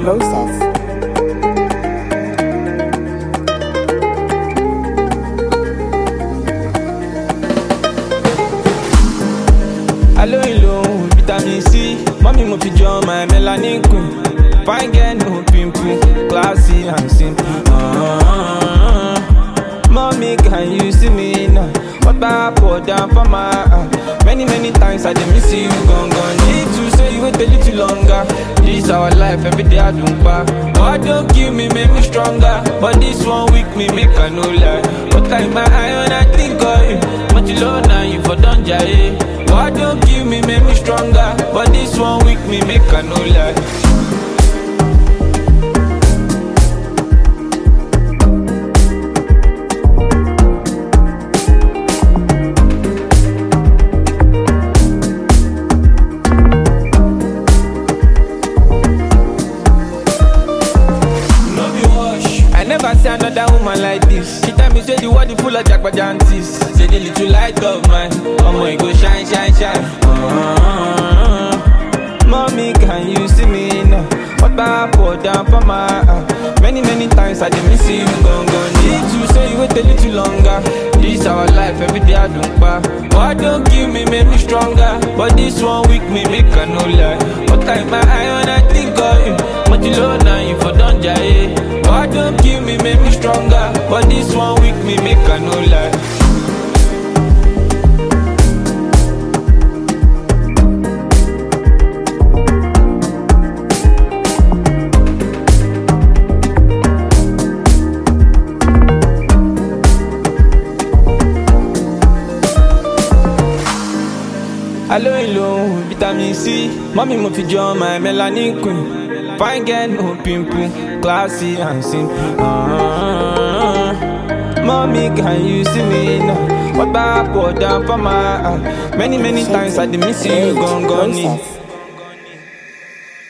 process. Hello, hello, vitamin C. Mommy, mo fi jọ my melanin queen. Fine girl, no pimple, classy and simple. Mommy, can you see me now? What I pour down for my heart. Many times I dey miss you, gone. Need to say you wait a little longer. This our life, every day I don't back. God don't kill me, make me stronger. But this one weak me, make I no lie. But like my eye when I think of you. Much low now, you for don't jay. God don't kill me, make me stronger. But this one weak me, make I no lie. Never see another woman like this. She tell me say the world is full of jagbajantis. Say the little light of mine, it go shine. Mommy, can you see me now? What I pour down for my heart. Many times I dey miss you, gone. Need to say you wait a little longer. This our life, every day I don't back. God don't kill me, make me stronger. But this one weak me, make I no lie. But like my eye when I think of you. Much low now, you for don't jay. God don't kill me, make me stronger. But this one weak me, make I no lie. Hello, vitamin C. Mommy, mo fi jọ my melanin queen. Fine girl, no pimple, classy and simple. Mommy, can you see me now? What I pour down for my heart. Many times I dey miss you, gone.